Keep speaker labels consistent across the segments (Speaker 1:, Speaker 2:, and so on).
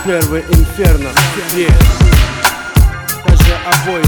Speaker 1: Первый инферно. Скажи обои.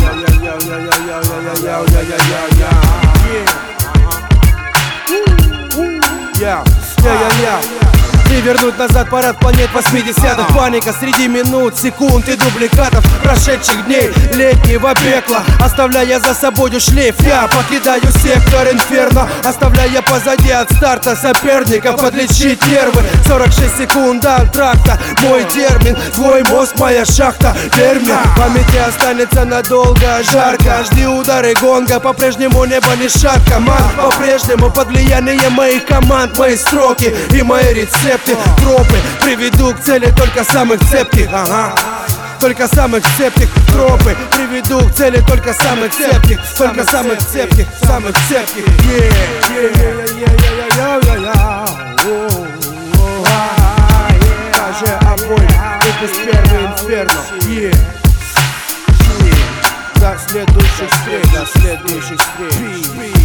Speaker 1: И вернуть назад парад планет 80-х. Паника среди минут, секунд и дубликатов прошедших дней летнего пекла, оставляя за собой шлейф. Я покидаю сектор инферно, оставляя позади от старта соперников подлечить нервы. 46 секунд до антракта, мой термин, твой мозг, моя шахта. Термин в памяти останется надолго. Жарко, жди удары гонга, по-прежнему небо не шаг команд. По-прежнему под влиянием моих команд, мои строки и мои рецепты. Тропы приведу к цели только самых цепких. Только самых цепких. Тропы приведу к цели только самых цепких. Только самых цепких, самых цепких. Скажи обои, выпуск первый инферно. До следующих встреч.